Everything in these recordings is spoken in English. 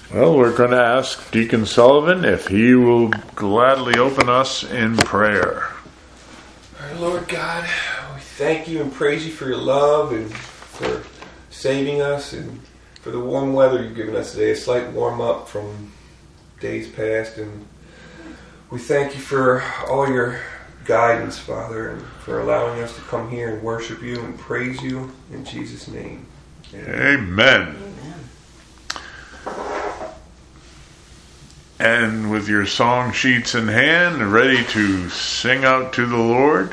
Well, we're going to ask Deacon Sullivan if he will gladly open us in prayer. Our Lord God, we thank you and praise you for your love and for saving us and for the warm weather you've given us today. A slight warm up from days past, and we thank you for all your guidance, Father, and for allowing us to come here and worship you and praise you in Jesus' name. Amen. And with your song sheets in hand, ready to sing out to the Lord.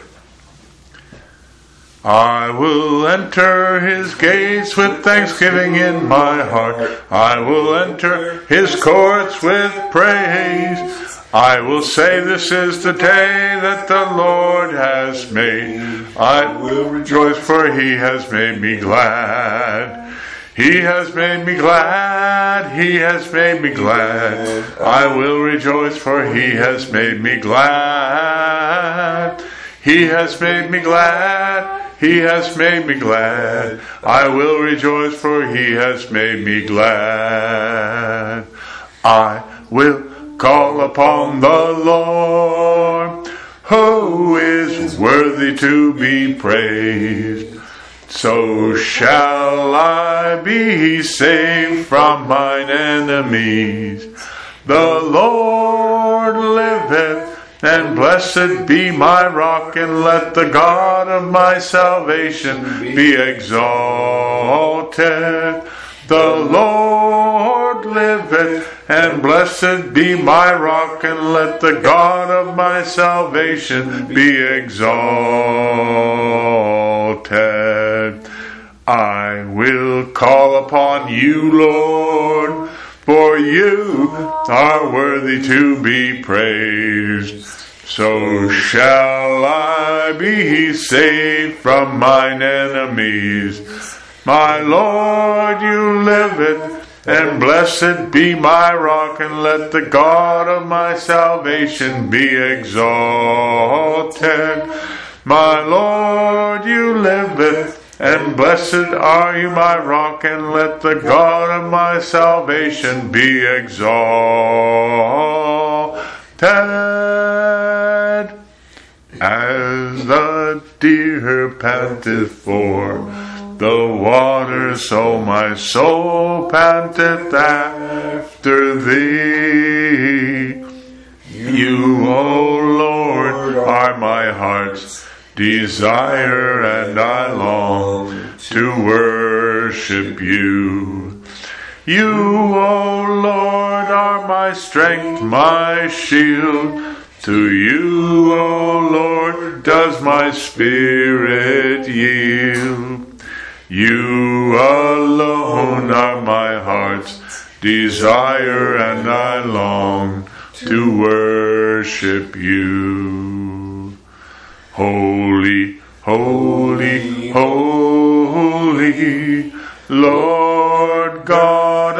I will enter his gates with thanksgiving in my heart. I will enter his courts with praise. I will say, this is the day that the Lord has made. I will rejoice, for he has made me glad. He has made me glad, he has made me glad. I will rejoice, for he has made me glad. He has made me glad, he has made me glad. I will rejoice, for he has made me glad. I will call upon the Lord, who is worthy to be praised. So shall I be saved from mine enemies. The Lord liveth, and blessed be my rock, and let the God of my salvation be exalted. The Lord liveth, and blessed be my rock, and let the God of my salvation be exalted. I will call upon you, Lord, for you are worthy to be praised. So shall I be saved from mine enemies. My Lord, you liveth, and blessed be my rock, and let the God of my salvation be exalted. My Lord, you liveth, and blessed are you, my rock, and let the God of my salvation be exalted. As the deer panteth for the water, so my soul panteth after thee. You, O Lord, are my heart's desire, and I long to worship you. You, O Lord, are my strength, my shield. To you, O Lord, does my spirit yield. You alone are my heart's desire, and I long to worship you. Holy, holy, holy, Lord God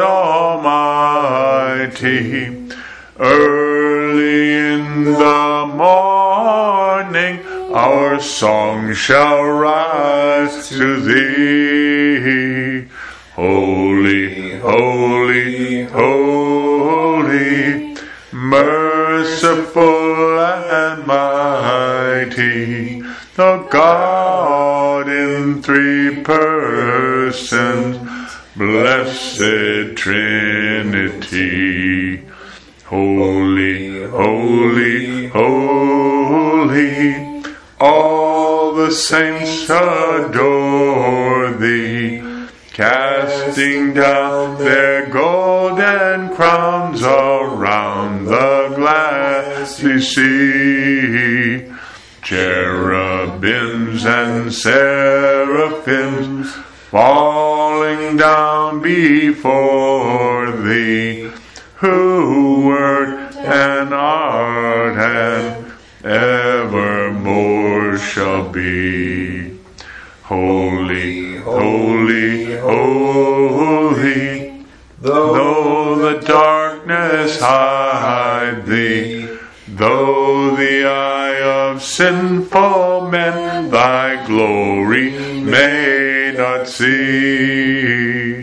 Almighty. Early in the morning our song shall rise to thee. Holy, holy, holy, merciful and mighty, the God in three persons, blessed Trinity. Holy, holy, holy, all the saints adore thee, casting down their golden crowns around the glassy sea. Cherubims and seraphims falling down before thee, who wert and art and evermore shall be. Holy, holy, holy, though the darkness hide thee, though the eye of sinful men thy glory may not see.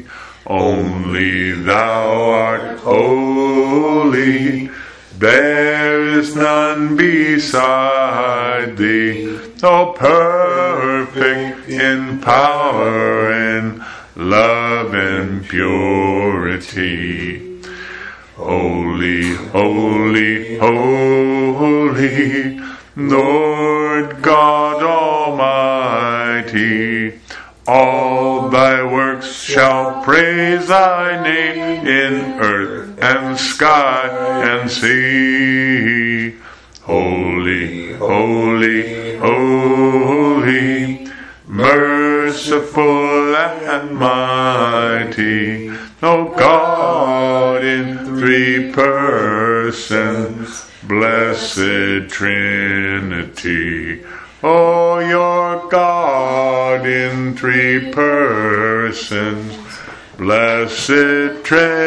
Only thou art holy, there is none beside thee, O perfect in power and love and purity. Holy, holy, holy, Lord God Almighty, all thy works shall praise thy name in earth and sky and sea. Holy, holy, holy, merciful and mighty, O God in three persons, blessed Trinity. O your God in three persons, blessed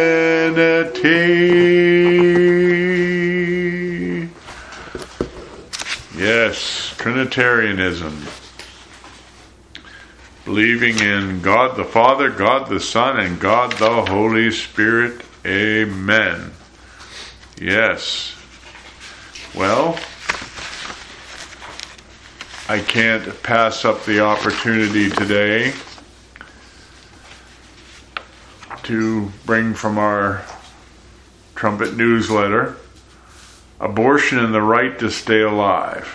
Trinity. Yes, Trinitarianism. Believing in God the Father, God the Son, and God the Holy Spirit. Amen. Yes. Well, I can't pass up the opportunity today to bring from our Trumpet newsletter, Abortion and the Right to Stay Alive.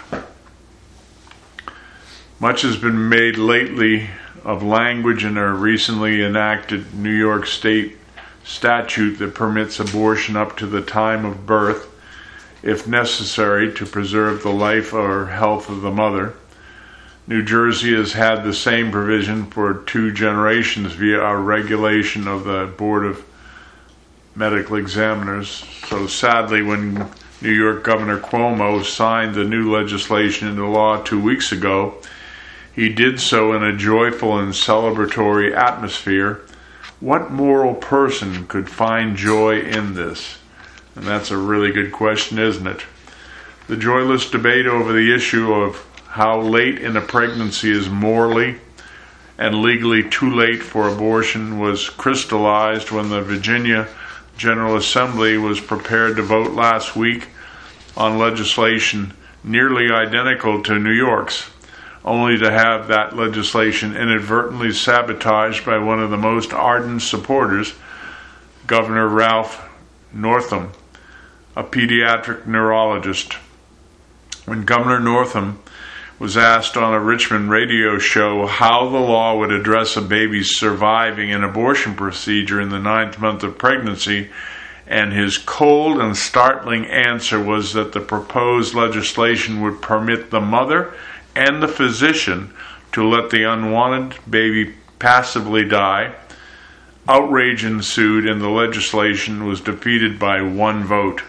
Much has been made lately of language in a recently enacted New York State statute that permits abortion up to the time of birth, if necessary, to preserve the life or health of the mother. New Jersey has had the same provision for 2 generations via our regulation of the Board of Medical Examiners. So sadly, when New York Governor Cuomo signed the new legislation into law 2 weeks ago, he did so in a joyful and celebratory atmosphere. What moral person could find joy in this? And that's a really good question, isn't it? The joyless debate over the issue of how late in a pregnancy is morally and legally too late for abortion was crystallized when the Virginia General Assembly was prepared to vote last week on legislation nearly identical to New York's, only to have that legislation inadvertently sabotaged by one of the most ardent supporters, Governor Ralph Northam, a pediatric neurologist. When Governor Northam was asked on a Richmond radio show how the law would address a baby surviving an abortion procedure in the 9th month of pregnancy, and his cold and startling answer was that the proposed legislation would permit the mother and the physician to let the unwanted baby passively die, outrage ensued and the legislation was defeated by 1 vote.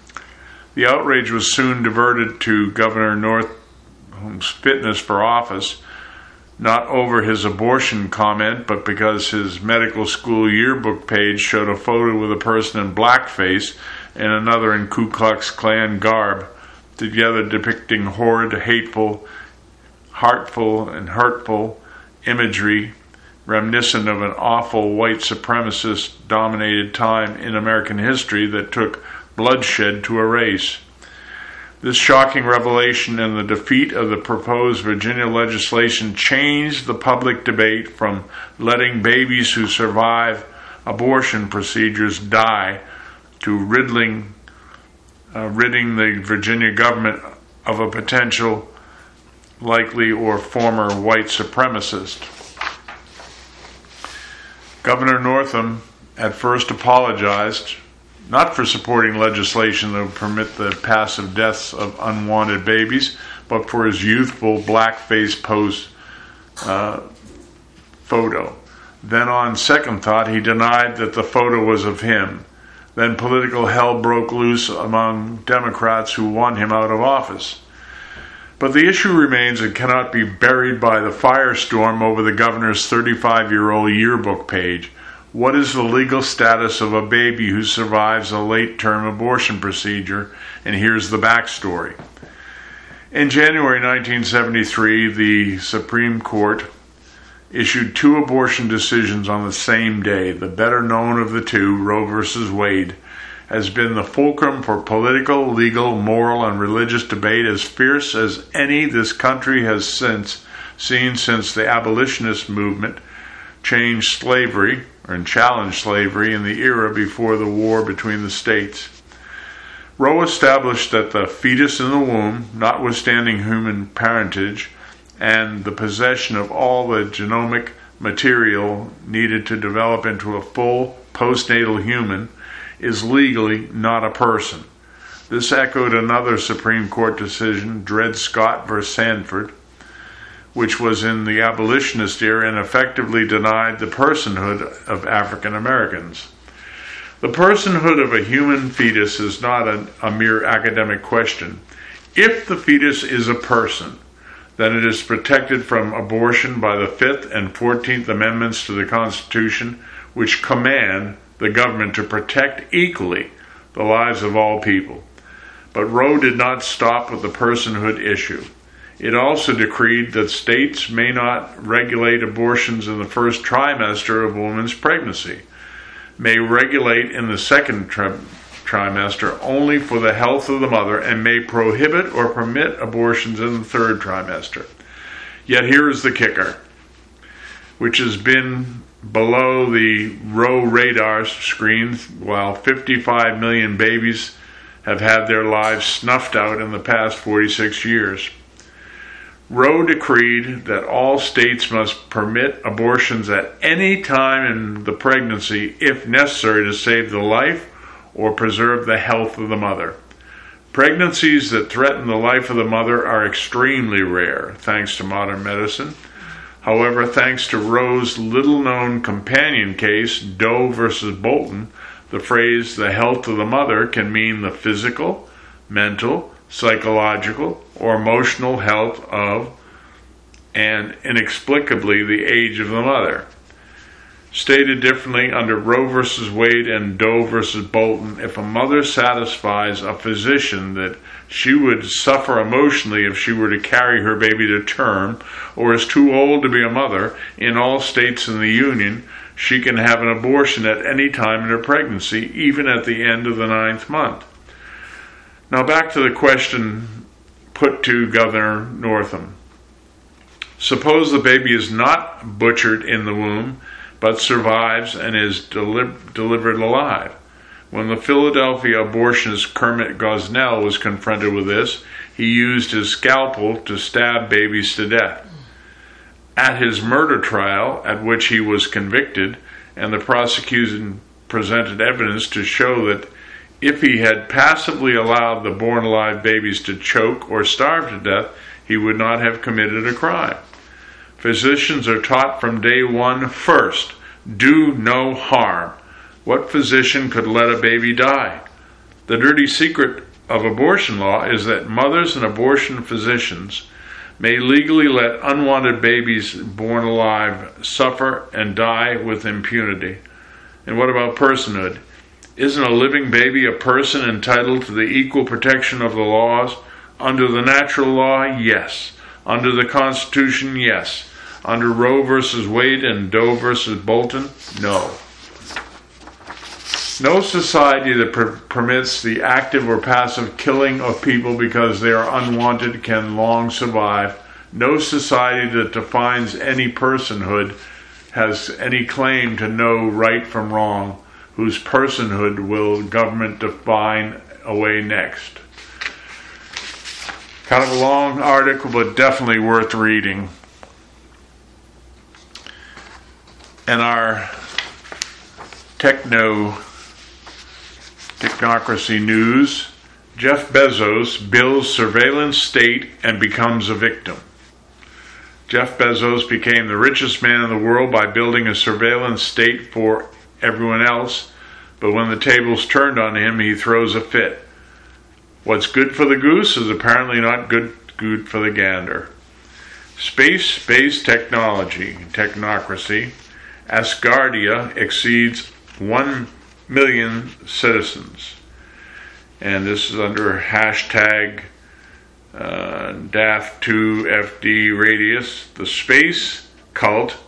The outrage was soon diverted to Governor Northam's fitness for office, not over his abortion comment, but because his medical school yearbook page showed a photo with a person in blackface and another in Ku Klux Klan garb, together depicting horrid, hateful, heartful, and hurtful imagery reminiscent of an awful white supremacist-dominated time in American history that took bloodshed to erase. This shocking revelation and the defeat of the proposed Virginia legislation changed the public debate from letting babies who survive abortion procedures die to ridding the Virginia government of a potential likely or former white supremacist. Governor Northam at first apologized, not for supporting legislation that would permit the passive deaths of unwanted babies, but for his youthful blackface pose photo. Then on second thought, he denied that the photo was of him. Then political hell broke loose among Democrats who won him out of office. But the issue remains and cannot be buried by the firestorm over the governor's 35-year-old yearbook page. What is the legal status of a baby who survives a late-term abortion procedure? And here's the backstory. In January 1973, the Supreme Court issued 2 abortion decisions on the same day. The better known of the two, Roe v. Wade, has been the fulcrum for political, legal, moral, and religious debate as fierce as any this country has seen since the abolitionist movement challenged slavery in the era before the war between the states. Roe established that the fetus in the womb, notwithstanding human parentage, and the possession of all the genomic material needed to develop into a full postnatal human, is legally not a person. This echoed another Supreme Court decision, Dred Scott v. Sanford, which was in the abolitionist era and effectively denied the personhood of African Americans. The personhood of a human fetus is not a mere academic question. If the fetus is a person, then it is protected from abortion by the 5th and 14th Amendments to the Constitution, which command the government to protect equally the lives of all people. But Roe did not stop with the personhood issue. It also decreed that states may not regulate abortions in the first trimester of a woman's pregnancy, may regulate in the second trimester only for the health of the mother, and may prohibit or permit abortions in the third trimester. Yet here is the kicker, which has been below the Roe radar screens while 55 million babies have had their lives snuffed out in the past 46 years. Roe decreed that all states must permit abortions at any time in the pregnancy if necessary to save the life or preserve the health of the mother. Pregnancies that threaten the life of the mother are extremely rare, thanks to modern medicine. However, thanks to Roe's little-known companion case, Doe versus Bolton, the phrase "the health of the mother" can mean the physical, mental, psychological, or emotional health of, and inexplicably the age of the mother. Stated differently, under Roe v. Wade and Doe v. Bolton, if a mother satisfies a physician that she would suffer emotionally if she were to carry her baby to term, or is too old to be a mother, in all states in the Union, she can have an abortion at any time in her pregnancy, even at the end of the 9th month. Now back to the question put to Governor Northam. Suppose the baby is not butchered in the womb, but survives and is delivered alive. When the Philadelphia abortionist Kermit Gosnell was confronted with this, he used his scalpel to stab babies to death. At his murder trial, at which he was convicted, and the prosecution presented evidence to show that if he had passively allowed the born-alive babies to choke or starve to death, he would not have committed a crime. Physicians are taught from day one, first, do no harm. What physician could let a baby die? The dirty secret of abortion law is that mothers and abortion physicians may legally let unwanted babies born alive suffer and die with impunity. And what about personhood? Isn't a living baby a person entitled to the equal protection of the laws? Under the natural law, yes. Under the Constitution, yes. Under Roe v. Wade and Doe v. Bolton, no. No society that permits the active or passive killing of people because they are unwanted can long survive. No society that defines any personhood has any claim to know right from wrong, whose personhood will government define away next. Kind of a long article, but definitely worth reading. And our technocracy news, Jeff Bezos builds surveillance state and becomes a victim. Jeff Bezos became the richest man in the world by building a surveillance state for everyone else, but when the tables turned on him, he throws a fit. What's good for the goose is apparently not good for the gander. Space-based technocracy, Asgardia exceeds 1 million citizens. And this is under hashtag DAF2FD Radius. The space cult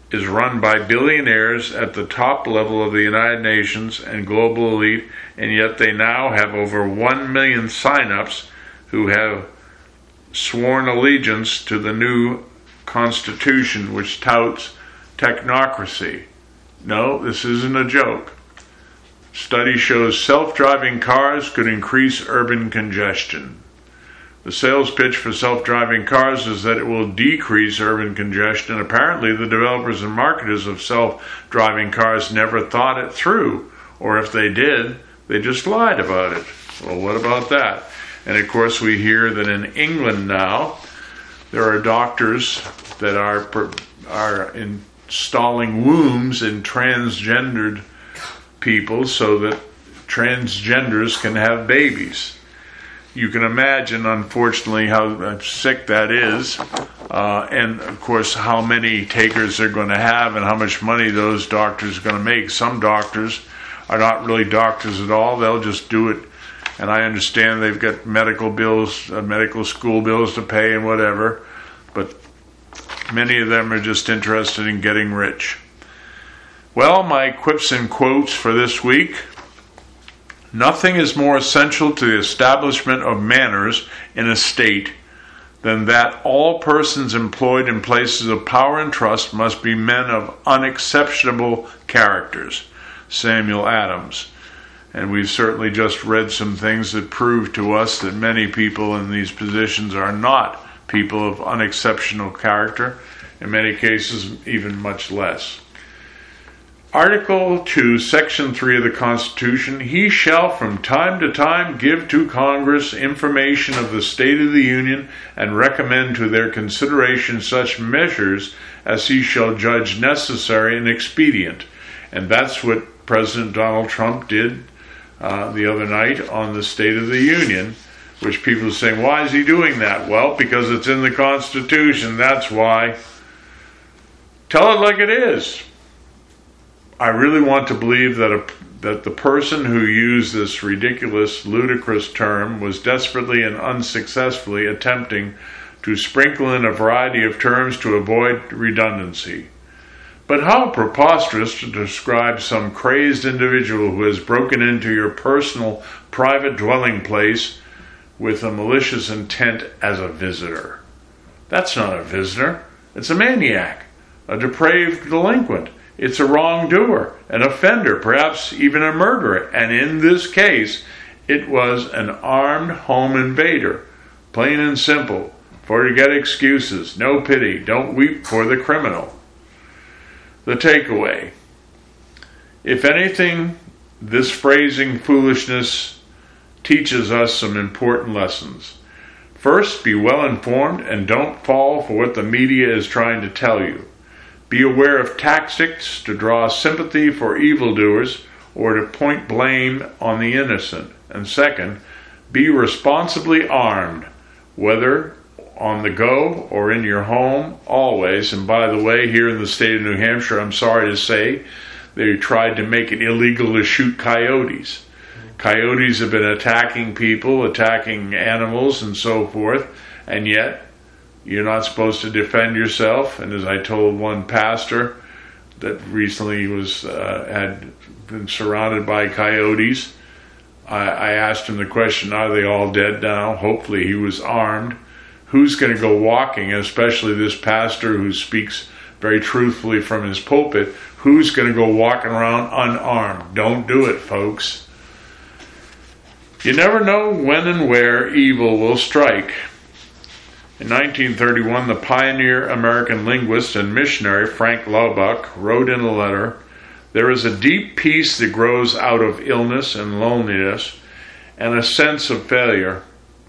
is run by billionaires at the top level of the United Nations and global elite, and yet they now have over 1 million sign-ups who have sworn allegiance to the new Constitution, which touts technocracy. No, this isn't a joke. Study shows self-driving cars could increase urban congestion. The sales pitch for self-driving cars is that it will decrease urban congestion. Apparently, the developers and marketers of self-driving cars never thought it through, or if they did, they just lied about it. Well, what about that? And of course, we hear that in England now, there are doctors that are installing wombs in transgendered people so that transgenders can have babies. You can imagine, unfortunately, how sick that is, and of course how many takers they're going to have and how much money those doctors are going to make. Some doctors are not really doctors at all. They'll just do it, and I understand they've got medical bills, medical school bills to pay and whatever, but many of them are just interested in getting rich. Well, my quips and quotes for this week. Nothing is more essential to the establishment of manners in a state than that all persons employed in places of power and trust must be men of unexceptionable characters. Samuel Adams. And we've certainly just read some things that prove to us that many people in these positions are not people of unexceptional character, in many cases even much less. Article 2, Section 3 of the Constitution, he shall from time to time give to Congress information of the state of the Union and recommend to their consideration such measures as he shall judge necessary and expedient. And that's what President Donald Trump did the other night on the State of the Union, which people are saying, why is he doing that? Well, because it's in the Constitution, that's why. Tell it like it is. I really want to believe that the person who used this ridiculous, ludicrous term was desperately and unsuccessfully attempting to sprinkle in a variety of terms to avoid redundancy. But how preposterous to describe some crazed individual who has broken into your personal, private dwelling place with a malicious intent as a visitor. That's not a visitor. It's a maniac, a depraved delinquent. It's a wrongdoer, an offender, perhaps even a murderer. And in this case, it was an armed home invader. Plain and simple. Forget excuses. No pity. Don't weep for the criminal. The takeaway. If anything, this phrasing foolishness teaches us some important lessons. First, be well informed and don't fall for what the media is trying to tell you. Be aware of tactics to draw sympathy for evildoers or to point blame on the innocent. And second, be responsibly armed, whether on the go or in your home, always. And by the way, here in the state of New Hampshire, I'm sorry to say, they tried to make it illegal to shoot coyotes. Coyotes have been attacking people, attacking animals, and so forth, and yet you're not supposed to defend yourself. And as I told one pastor that recently had been surrounded by coyotes, I asked him the question, are they all dead now? Hopefully he was armed. Who's going to go walking, especially this pastor who speaks very truthfully from his pulpit, who's going to go walking around unarmed? Don't do it, folks. You never know when and where evil will strike. In 1931, the pioneer American linguist and missionary Frank Laubach wrote in a letter, "There is a deep peace that grows out of illness and loneliness and a sense of failure.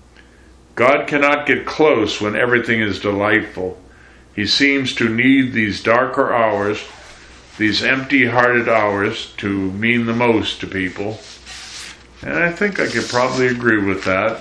God cannot get close when everything is delightful. He seems to need these darker hours, these empty-hearted hours, to mean the most to people." And I think I could probably agree with that.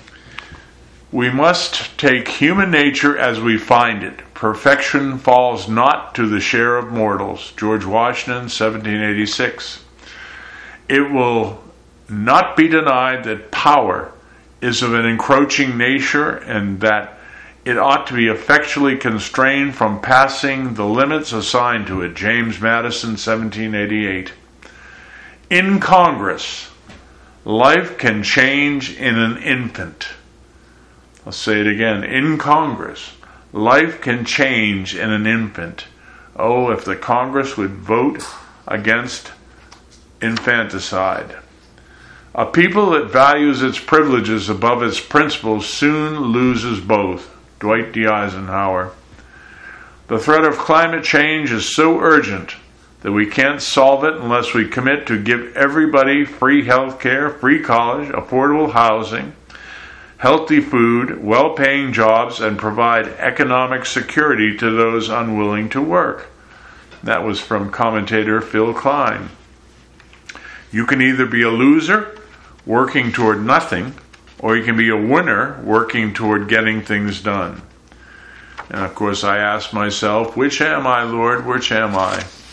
We must take human nature as we find it. Perfection falls not to the share of mortals. George Washington, 1786. It will not be denied that power is of an encroaching nature and that it ought to be effectually constrained from passing the limits assigned to it. James Madison, 1788. In Congress, life can change in an infant. I'll say it again. In Congress, life can change in an infant. Oh, if the Congress would vote against infanticide. A people that values its privileges above its principles soon loses both. Dwight D. Eisenhower. The threat of climate change is so urgent that we can't solve it unless we commit to give everybody free health care, free college, affordable housing, healthy food, well-paying jobs, and provide economic security to those unwilling to work. That was from commentator Phil Klein. You can either be a loser, working toward nothing, or you can be a winner, working toward getting things done. And of course I ask myself, which am I, Lord? Which am I?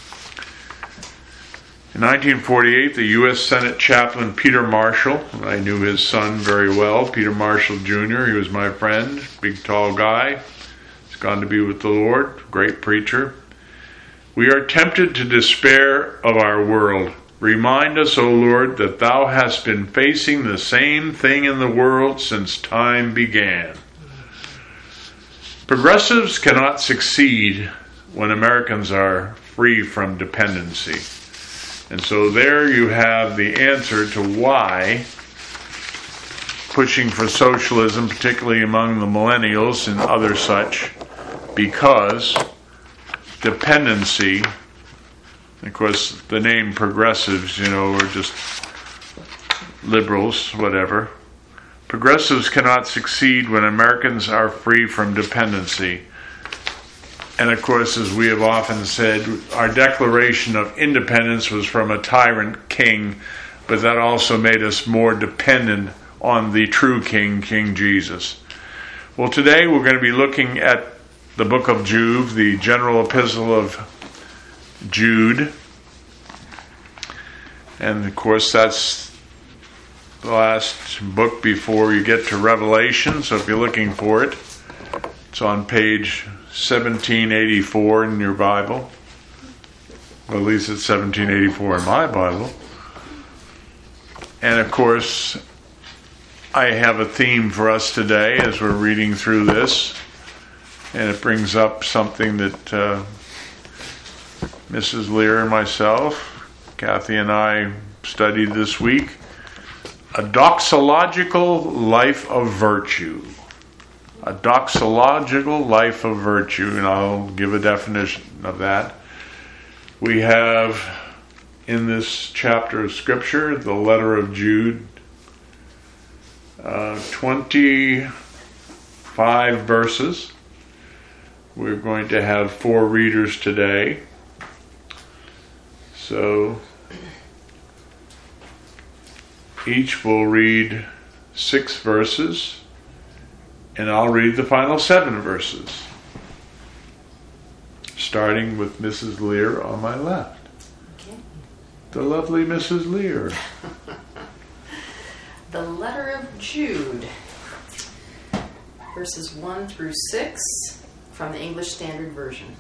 In 1948, the U.S. Senate chaplain Peter Marshall, I knew his son very well, Peter Marshall Jr., he was my friend, big tall guy, he's gone to be with the Lord, great preacher. We are tempted to despair of our world. Remind us, O Lord, that Thou hast been facing the same thing in the world since time began. Progressives cannot succeed when Americans are free from dependency. And so there you have the answer to why pushing for socialism, particularly among the millennials and other such, because dependency, of course the name progressives, are just liberals, whatever. Progressives cannot succeed when Americans are free from dependency. And of course, as we have often said, our Declaration of Independence was from a tyrant king, but that also made us more dependent on the true king, King Jesus. Well, today we're going to be looking at the book of Jude, the general epistle of Jude. And of course, that's the last book before you get to Revelation, so if you're looking for it, it's on page 1784 in your Bible. Well, at least it's 1784 in my Bible. And of course, I have a theme for us today as we're reading through this. And it brings up something that Mrs. Lear and myself, Kathy and I studied this week. A doxological life of virtue. A doxological life of virtue, and I'll give a definition of that. We have in this chapter of Scripture, the letter of Jude, 25 verses. We're going to have 4 readers today. So each will read 6 verses. And I'll read the final 7 verses, starting with Mrs. Lear on my left. Okay. The lovely Mrs. Lear. The letter of Jude, verses 1 through 6, from the English Standard Version.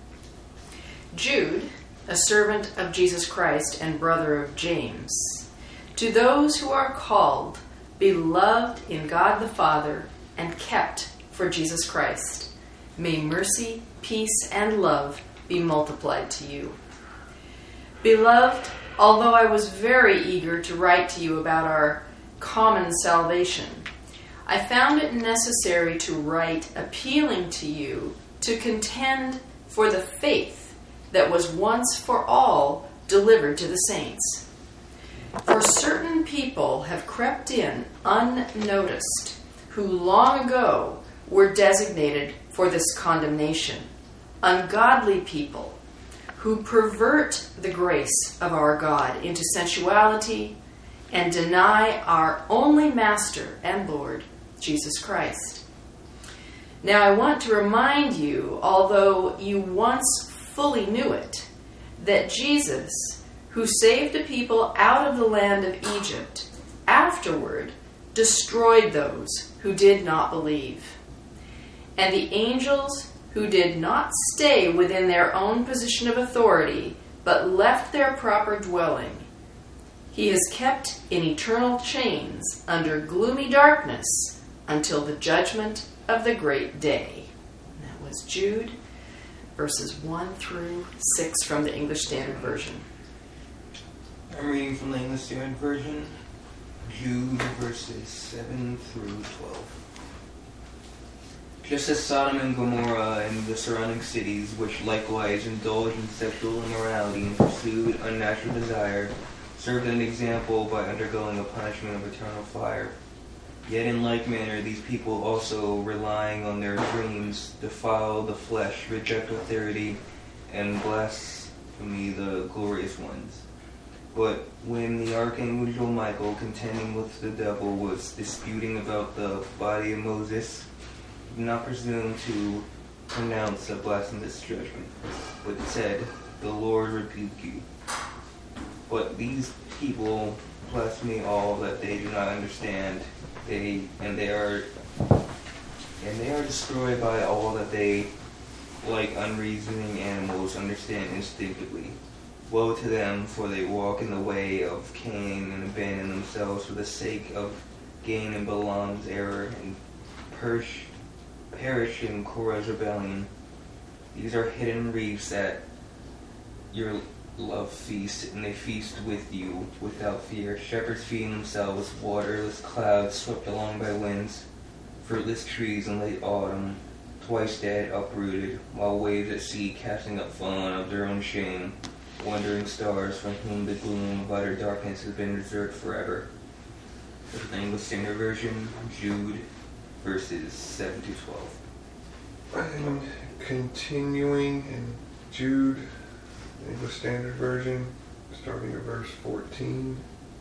Jude, a servant of Jesus Christ and brother of James, to those who are called, beloved in God the Father, and kept for Jesus Christ, may mercy, peace, and love be multiplied to you. Beloved, although I was very eager to write to you about our common salvation, I found it necessary to write appealing to you to contend for the faith that was once for all delivered to the saints. For certain people have crept in unnoticed, who long ago were designated for this condemnation, ungodly people who pervert the grace of our God into sensuality and deny our only Master and Lord, Jesus Christ. Now I want to remind you, although you once fully knew it, that Jesus, who saved a people out of the land of Egypt, afterward destroyed those who did not believe. and the angels who did not stay within their own position of authority, but left their proper dwelling. He is kept in eternal chains under gloomy darkness until the judgment of the great day. And that was Jude, verses 1 through 6 from the English Standard Version. I'm reading from the English Standard Version, Jude, verses 7 through 12. Just as Sodom and Gomorrah and the surrounding cities, which likewise indulged in sexual immorality and pursued unnatural desire, served an example by undergoing a punishment of eternal fire. Yet in like manner these people also, relying on their dreams, defile the flesh, reject authority, and blaspheme the glorious ones. But when the archangel Michael, contending with the devil, was disputing about the body of Moses, did not presume to pronounce a blasphemous judgment, but said, "The Lord rebuke you." But these people blaspheme all that they do not understand. They are destroyed by all that they, like unreasoning animals, understand instinctively. Woe to them, for they walk in the way of Cain and abandon themselves for the sake of gain in Balaam's error and perish in Korah's rebellion. These are hidden reefs at your love feast, and they feast with you without fear. Shepherds feeding themselves, waterless clouds swept along by winds, fruitless trees in late autumn, twice dead, uprooted, while waves at sea casting up fun of their own shame, wandering stars from whom the gloom of utter darkness has been reserved forever. This is the English Standard Version, Jude, verses 7 to 12. And continuing in Jude, English Standard Version, starting at verse 14.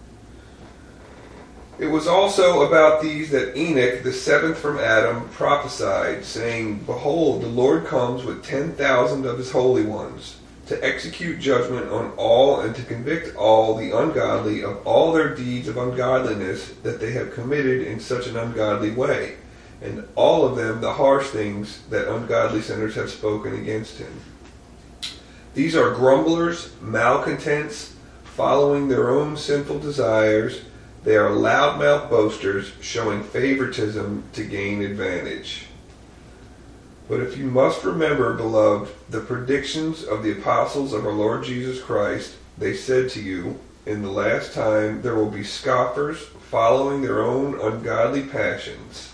It was also about these that Enoch, the seventh from Adam, prophesied, saying, "Behold, the Lord comes with 10,000 of his holy ones, to execute judgment on all and to convict all the ungodly of all their deeds of ungodliness that they have committed in such an ungodly way, and all of them the harsh things that ungodly sinners have spoken against him. These are grumblers, malcontents, following their own sinful desires. They are loudmouth boasters, showing favoritism to gain advantage. But if you must remember, beloved, the predictions of the apostles of our Lord Jesus Christ, they said to you, in the last time there will be scoffers, following their own ungodly passions.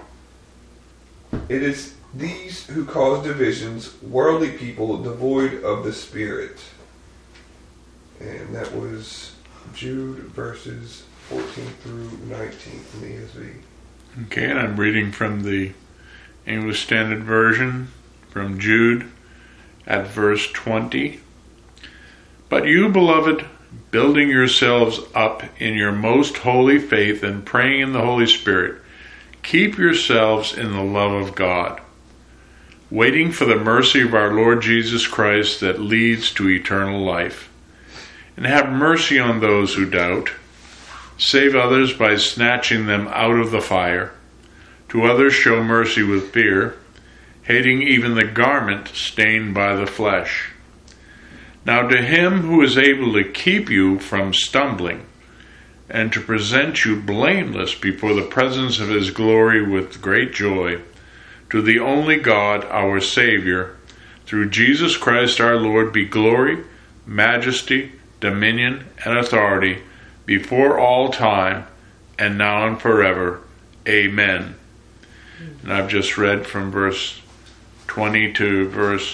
It is these who cause divisions, worldly people devoid of the Spirit." And that was Jude verses 14 through 19 from the ESV. Okay, and I'm reading from the English Standard Version, from Jude at verse 20. "But you, beloved, building yourselves up in your most holy faith and praying in the Holy Spirit, keep yourselves in the love of God, waiting for the mercy of our Lord Jesus Christ that leads to eternal life. And have mercy on those who doubt. Save others by snatching them out of the fire. To others show mercy with fear, hating even the garment stained by the flesh. Now to him who is able to keep you from stumbling, and to present you blameless before the presence of his glory with great joy, to the only God, our Savior, through Jesus Christ our Lord, be glory, majesty, dominion, and authority before all time, and now and forever. Amen." And I've just read from verse 20 to verse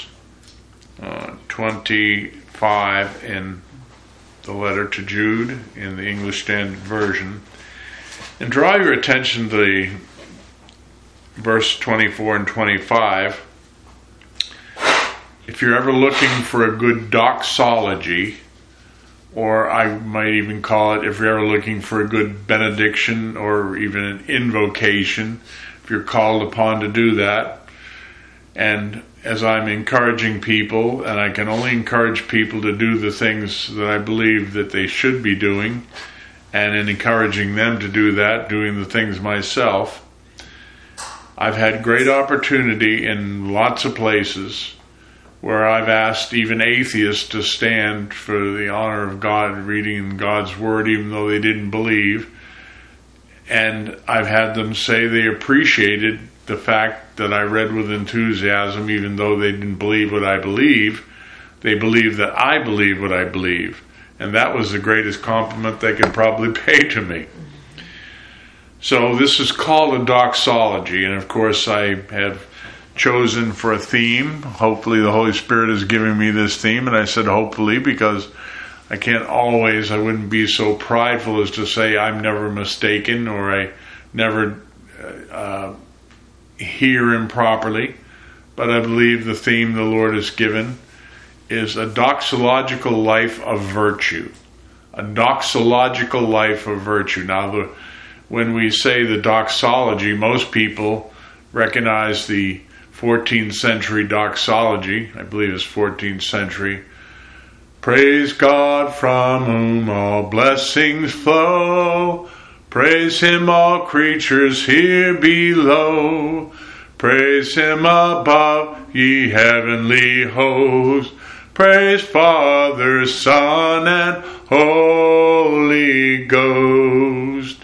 25 in the letter to Jude in the English Standard Version. And draw your attention to the verse 24 and 25. If you're ever looking for a good doxology, or I might even call it, if you're ever looking for a good benediction or even an invocation, if you're called upon to do that, and as I'm encouraging people, and I can only encourage people to do the things that I believe that they should be doing, and in encouraging them to do that, doing the things myself, I've had great opportunity in lots of places where I've asked even atheists to stand for the honor of God, reading God's Word, even though they didn't believe. And I've had them say they appreciated the fact that I read with enthusiasm, even though they didn't believe what I believe. They believe that I believe what I believe. And that was the greatest compliment they could probably pay to me. So this is called a doxology, and of course I have chosen for a theme. Hopefully the Holy Spirit is giving me this theme, and I said hopefully because I wouldn't be so prideful as to say I'm never mistaken or I never hear improperly, but I believe the theme the Lord has given is a doxological life of virtue. A doxological life of virtue. Now, when we say the doxology, most people recognize the 14th century doxology. I believe it's 14th century. Praise God from whom all blessings flow. Praise Him, all creatures here below. Praise Him above, ye heavenly hosts. Praise Father, Son, and Holy Ghost.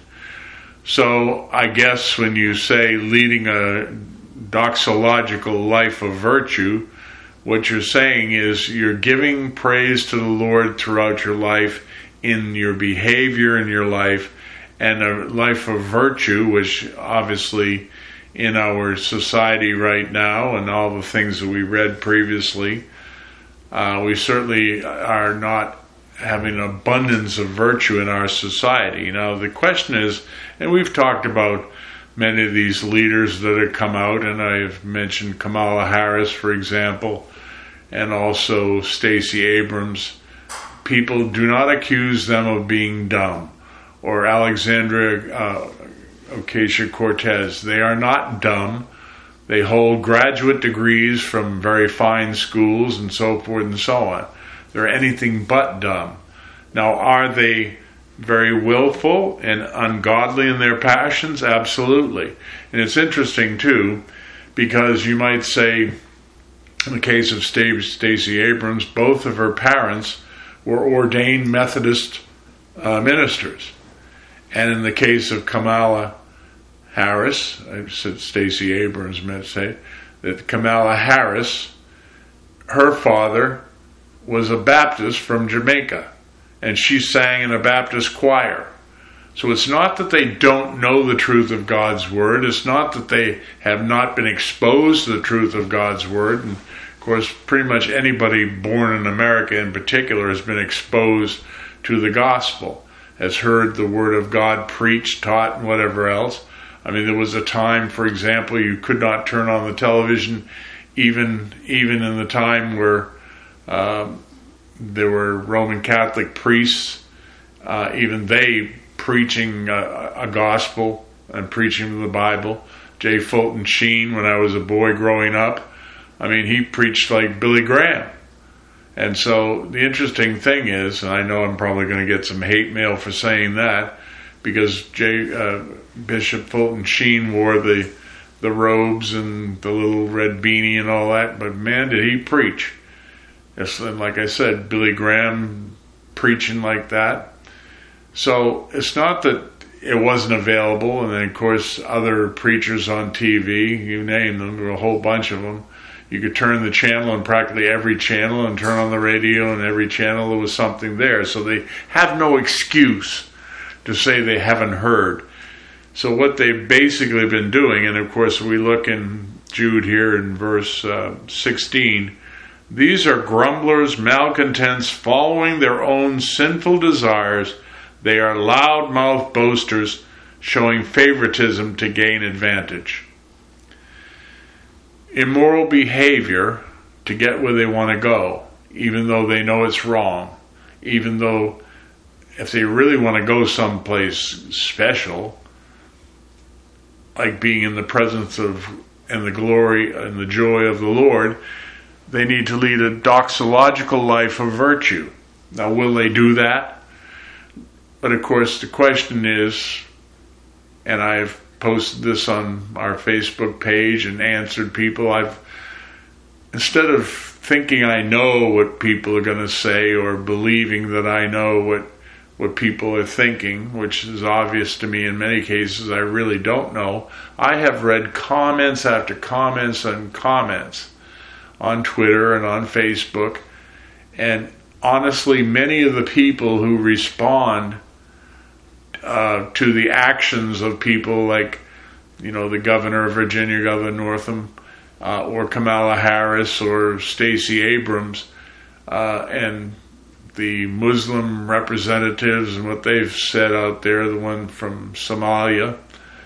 So I guess when you say leading a doxological life of virtue, what you're saying is you're giving praise to the Lord throughout your life, in your behavior in your life, and a life of virtue, which obviously in our society right now and all the things that we read previously, we certainly are not having an abundance of virtue in our society. Now the question is, and we've talked about many of these leaders that have come out, and I've mentioned Kamala Harris, for example, and also Stacey Abrams. People do not accuse them of being dumb, or Alexandria Ocasio-Cortez. They are not dumb. They hold graduate degrees from very fine schools and so forth and so on. They're anything but dumb. Now, are they very willful and ungodly in their passions? Absolutely. And it's interesting, too, because you might say, in the case of Stacey Abrams, both of her parents were ordained Methodist ministers. And in the case of Kamala Harris, I said Stacey Abrams meant to say, that Kamala Harris, her father was a Baptist from Jamaica, and she sang in a Baptist choir. So it's not that they don't know the truth of God's Word. It's not that they have not been exposed to the truth of God's Word. And of course, pretty much anybody born in America in particular has been exposed to the gospel, has heard the Word of God preached, taught, and whatever else. I mean, there was a time, for example, you could not turn on the television, even in the time where there were Roman Catholic priests, even they preaching a gospel and preaching the Bible. J. Fulton Sheen, when I was a boy growing up, I mean, he preached like Billy Graham. And so the interesting thing is, and I know I'm probably going to get some hate mail for saying that, because Bishop Fulton Sheen wore the robes and the little red beanie and all that, but man, did he preach. Yes, and like I said, Billy Graham preaching like that. So it's not that it wasn't available, and then of course other preachers on TV, you name them, there were a whole bunch of them. You could turn the channel on practically every channel and turn on the radio, and every channel there was something there. So they have no excuse to say they haven't heard. So what they've basically been doing, and of course we look in Jude here in verse 16, these are grumblers, malcontents, following their own sinful desires. They are loud-mouthed boasters, showing favoritism to gain advantage. Immoral behavior to get where they want to go, even though they know it's wrong, even though if they really want to go someplace special, like being in the presence of and the glory and the joy of the Lord, they need to lead a doxological life of virtue. Now, will they do that? But of course, the question is, and I've posted this on our Facebook page and answered people. Instead of thinking I know what people are going to say or believing that I know what people are thinking, which is obvious to me in many cases, I really don't know. I have read comments after comments and comments on Twitter and on Facebook, and honestly, many of the people who respond to the actions of people like, the governor of Virginia, Governor Northam, or Kamala Harris or Stacey Abrams, and the Muslim representatives and what they've said out there, the one from Somalia,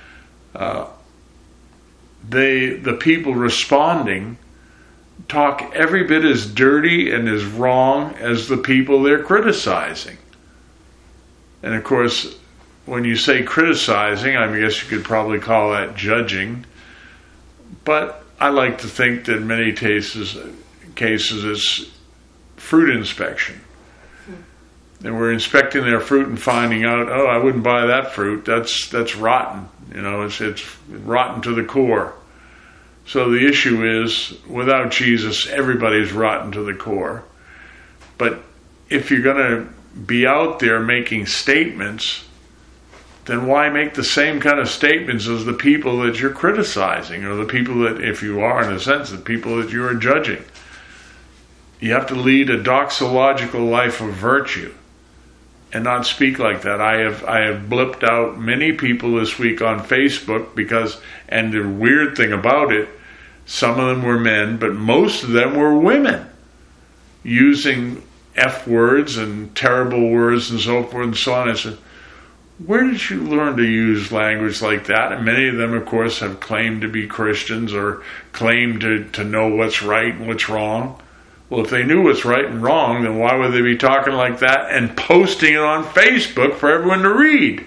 the people responding talk every bit as dirty and as wrong as the people they're criticizing. And of course, when you say criticizing, I guess you could probably call that judging. But I like to think that in many cases it's fruit inspection. And we're inspecting their fruit and finding out, I wouldn't buy that fruit. That's rotten. It's rotten to the core. So the issue is, without Jesus, everybody's rotten to the core. But if you're going to be out there making statements, then why make the same kind of statements as the people that you're criticizing, or the people that, if you are in a sense, the people that you are judging? You have to lead a doxological life of virtue and not speak like that. I have blipped out many people this week on Facebook and the weird thing about it, some of them were men, but most of them were women, using F words and terrible words and so forth and so on. I said, where did you learn to use language like that? And many of them, of course, have claimed to be Christians or claimed to know what's right and what's wrong. Well, if they knew what's right and wrong, then why would they be talking like that and posting it on Facebook for everyone to read?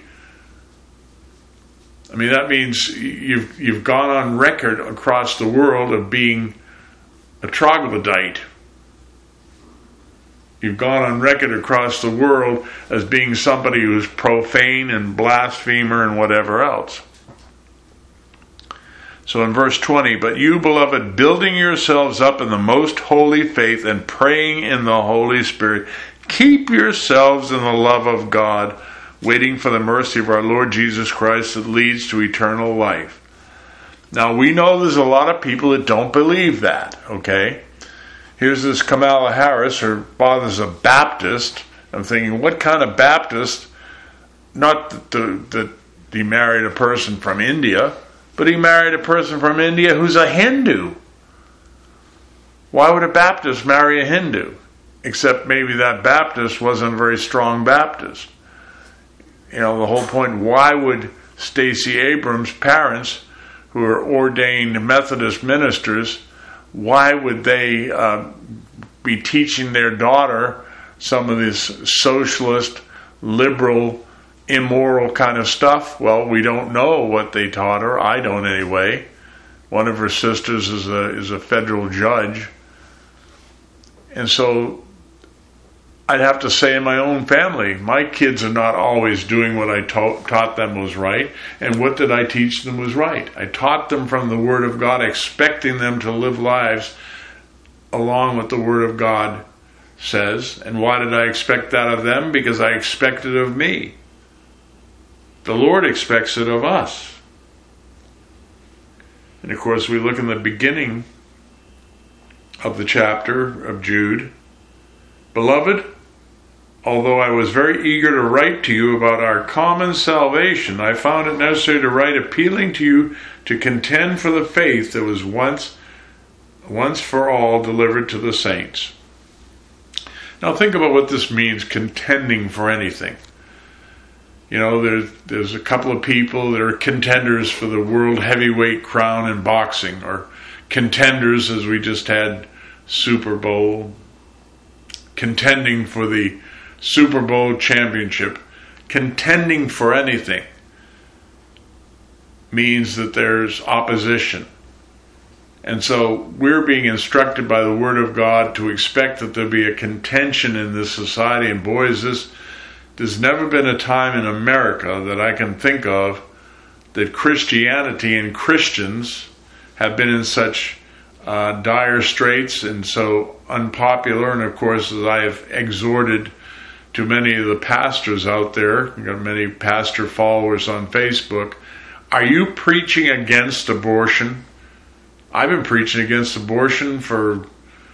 I mean, that means you've gone on record across the world of being a troglodyte. You've gone on record across the world as being somebody who's profane and blasphemer and whatever else. So in verse 20, but you, beloved, building yourselves up in the most holy faith and praying in the Holy Spirit, keep yourselves in the love of God, waiting for the mercy of our Lord Jesus Christ that leads to eternal life. Now, we know there's a lot of people that don't believe that, okay? Here's this Kamala Harris, her father's a Baptist. I'm thinking, what kind of Baptist? Not that he married a person from India, but he married a person from India who's a Hindu. Why would a Baptist marry a Hindu? Except maybe that Baptist wasn't a very strong Baptist. The whole point, why would Stacey Abrams' parents, who are ordained Methodist ministers, why would they be teaching their daughter some of this socialist, liberal, immoral kind of stuff? Well, we don't know what they taught her. I don't anyway. One of her sisters is a federal judge. And so I'd have to say in my own family, my kids are not always doing what I taught them was right. And what did I teach them was right? I taught them from the Word of God, expecting them to live lives along with the Word of God says. And why did I expect that of them? Because I expect it of me. The Lord expects it of us. And of course, we look in the beginning of the chapter of Jude. Beloved, although I was very eager to write to you about our common salvation, I found it necessary to write appealing to you to contend for the faith that was once for all delivered to the saints. Now think about what this means, contending for anything. There's a couple of people that are contenders for the world heavyweight crown in boxing, or contenders, as we just had Super Bowl, contending for the Super Bowl championship. Contending for anything means that there's opposition. And so we're being instructed by the Word of God to expect that there'll be a contention in this society. And boy, there's never been a time in America that I can think of that Christianity and Christians have been in such dire straits and so unpopular. And of course, as I have exhorted to many of the pastors out there, I've got many pastor followers on Facebook, are you preaching against abortion? I've been preaching against abortion for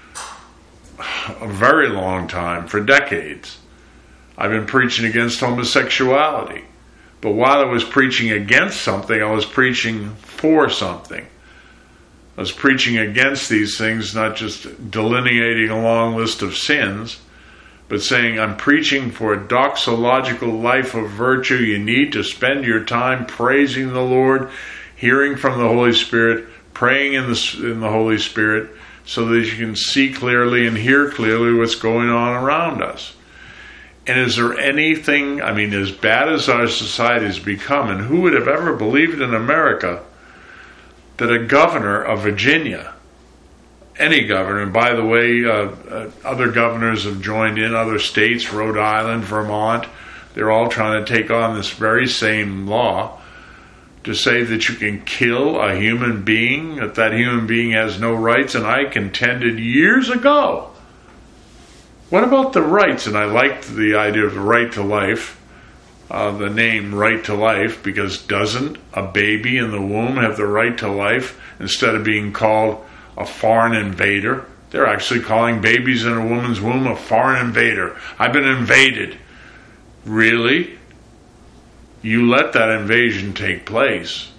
a very long time, for decades. I've been preaching against homosexuality. But while I was preaching against something, I was preaching for something. I was preaching against these things, not just delineating a long list of sins, but saying I'm preaching for a doxological life of virtue. You need to spend your time praising the Lord, hearing from the Holy Spirit, praying in the Holy Spirit, so that you can see clearly and hear clearly what's going on around us. And is there anything, as bad as our society has become, and who would have ever believed in America that a governor of Virginia, any governor, and by the way, other governors have joined in, other states, Rhode Island, Vermont, they're all trying to take on this very same law to say that you can kill a human being, that human being has no rights. And I contended years ago, what about the rights? And I liked the idea of the right to life, the name right to life, because doesn't a baby in the womb have the right to life instead of being called a foreign invader? They're actually calling babies in a woman's womb a foreign invader. I've been invaded. Really? You let that invasion take place.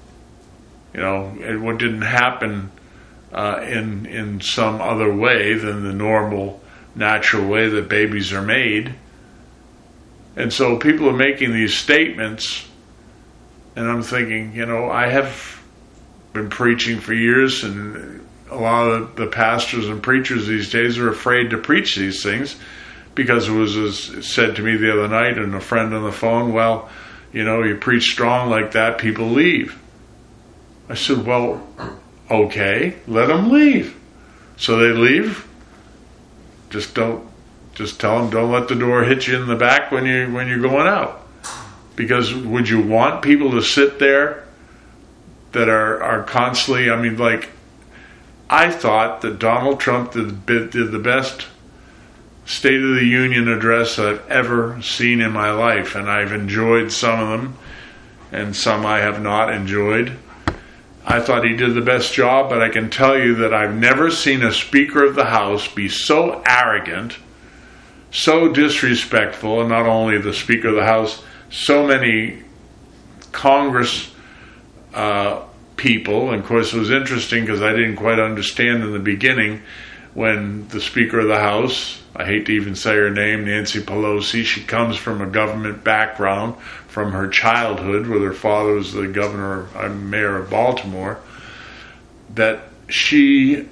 It didn't happen in some other way than the normal, natural way that babies are made. And so people are making these statements, and I'm thinking, I have been preaching for years, and a lot of the pastors and preachers these days are afraid to preach these things because it was said to me the other night, and a friend on the phone, well, you preach strong like that, people leave. I said, well, okay, let them leave. So they leave. Just tell them, don't let the door hit you in the back when you're going out. Because would you want people to sit there that are constantly, I thought that Donald Trump did the best State of the Union address I've ever seen in my life, and I've enjoyed some of them, and some I have not enjoyed. I thought he did the best job, but I can tell you that I've never seen a Speaker of the House be so arrogant, so disrespectful, and not only the Speaker of the House, so many Congress people. And of course, it was interesting because I didn't quite understand in the beginning when the Speaker of the House, I hate to even say her name, Nancy Pelosi, she comes from a government background from her childhood, where her father was the mayor of Baltimore, that she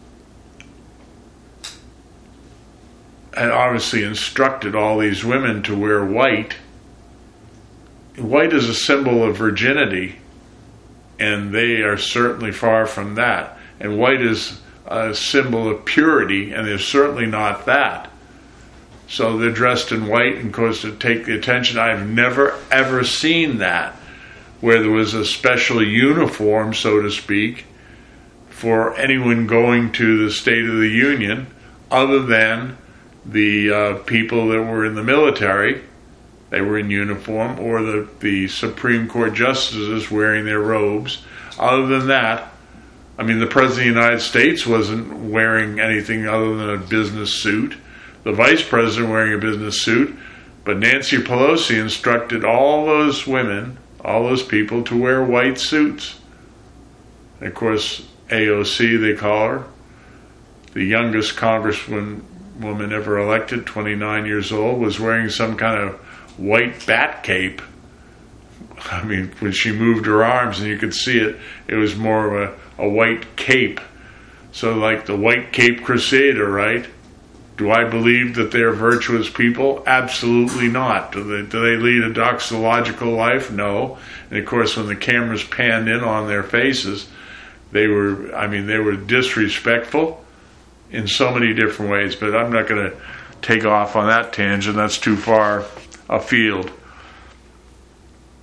had obviously instructed all these women to wear white. White is a symbol of virginity, and they are certainly far from that. And white is a symbol of purity, and they're certainly not that. So they're dressed in white, and of course to take the attention, I've never ever seen that, where there was a special uniform, so to speak, for anyone going to the State of the Union, other than the people that were in the military. They were in uniform, or the Supreme Court justices wearing their robes. Other than that, the President of the United States wasn't wearing anything other than a business suit. The Vice President wearing a business suit. But Nancy Pelosi instructed all those women, all those people, to wear white suits. And of course, AOC, they call her, the youngest congresswoman ever elected, 29 years old, was wearing some kind of white bat cape. When she moved her arms and you could see it, it was more of a white cape. So like the White Cape Crusader, right? Do I believe that they're virtuous people? Absolutely not. Do they lead a doxological life? No. And of course, when the cameras panned in on their faces, they were disrespectful in so many different ways. But I'm not going to take off on that tangent. That's too far afield.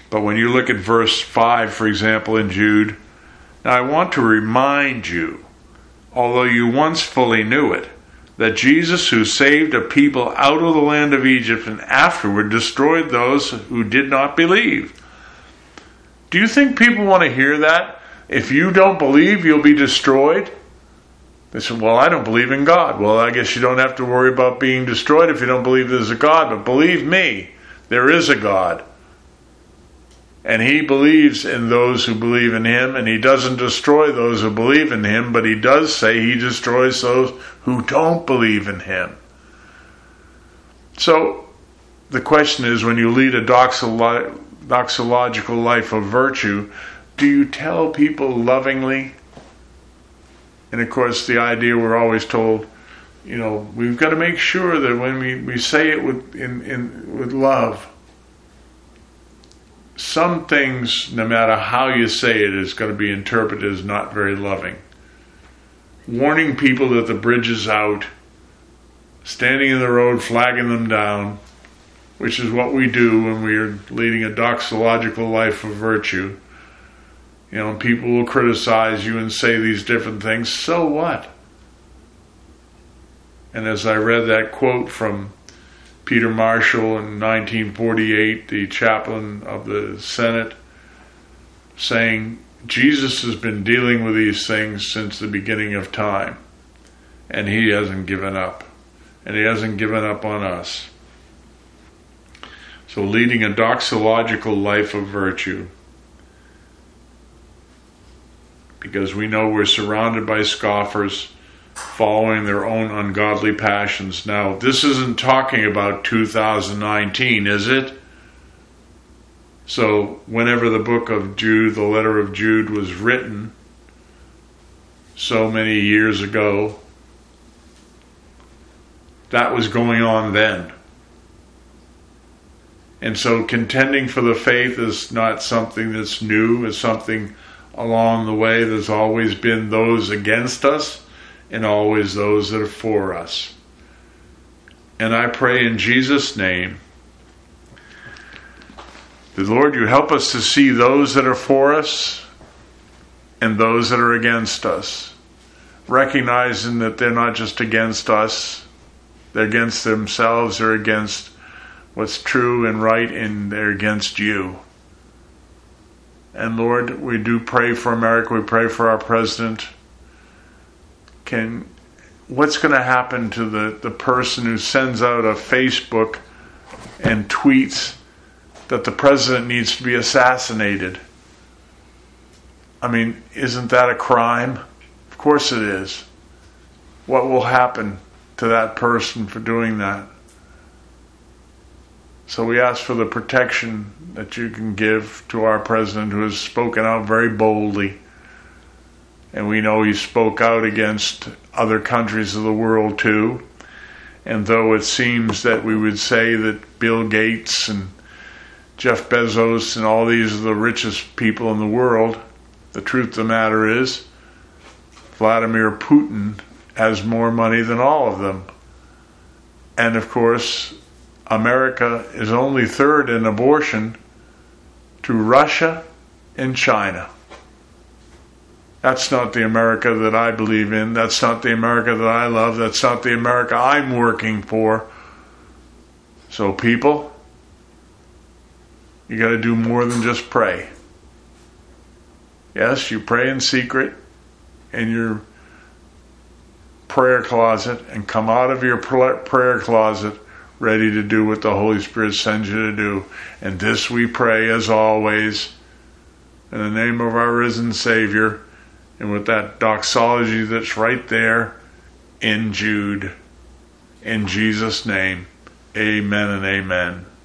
But when you look at verse 5, for example, in Jude, now I want to remind you, although you once fully knew it, that Jesus, who saved a people out of the land of Egypt and afterward destroyed those who did not believe. Do you think people want to hear that? If you don't believe, you'll be destroyed? They say, well, I don't believe in God. Well, I guess you don't have to worry about being destroyed if you don't believe there's a God. But believe me, there is a God. And He believes in those who believe in Him, and He doesn't destroy those who believe in Him, but He does say He destroys those who don't believe in Him. So, the question is, when you lead a doxological life of virtue, do you tell people lovingly? And of course, the idea we're always told, we've got to make sure that when we say it with love. Some things, no matter how you say it, is going to be interpreted as not very loving. Warning people that the bridge is out, standing in the road, flagging them down, which is what we do when we are leading a doxological life of virtue. And people will criticize you and say these different things. So what? And as I read that quote from Peter Marshall in 1948, the chaplain of the Senate, saying, Jesus has been dealing with these things since the beginning of time, and He hasn't given up, and He hasn't given up on us. So leading a doxological life of virtue, because we know we're surrounded by scoffers following their own ungodly passions. Now, this isn't talking about 2019, is it? So, whenever the book of Jude, the letter of Jude, was written, so many years ago, that was going on then. And so, contending for the faith is not something that's new. It's something along the way. There's always been those against us, and always those that are for us. And I pray in Jesus' name, the Lord, you help us to see those that are for us and those that are against us, recognizing that they're not just against us, they're against themselves, they're against what's true and right, and they're against you. And Lord, we do pray for America, we pray for our president. What's going to happen to the person who sends out a Facebook and tweets that the president needs to be assassinated? I mean, isn't that a crime? Of course it is. What will happen to that person for doing that? So we ask for the protection that you can give to our president, who has spoken out very boldly. And we know he spoke out against other countries of the world too. And though it seems that we would say that Bill Gates and Jeff Bezos and all these are the richest people in the world, the truth of the matter is Vladimir Putin has more money than all of them. And of course, America is only third in abortion to Russia and China. That's not the America that I believe in. That's not the America that I love. That's not the America I'm working for. So people, you got to do more than just pray. Yes, you pray in secret in your prayer closet and come out of your prayer closet ready to do what the Holy Spirit sends you to do. And this we pray as always in the name of our risen Savior, and with that doxology that's right there in Jude. In Jesus' name, amen and amen.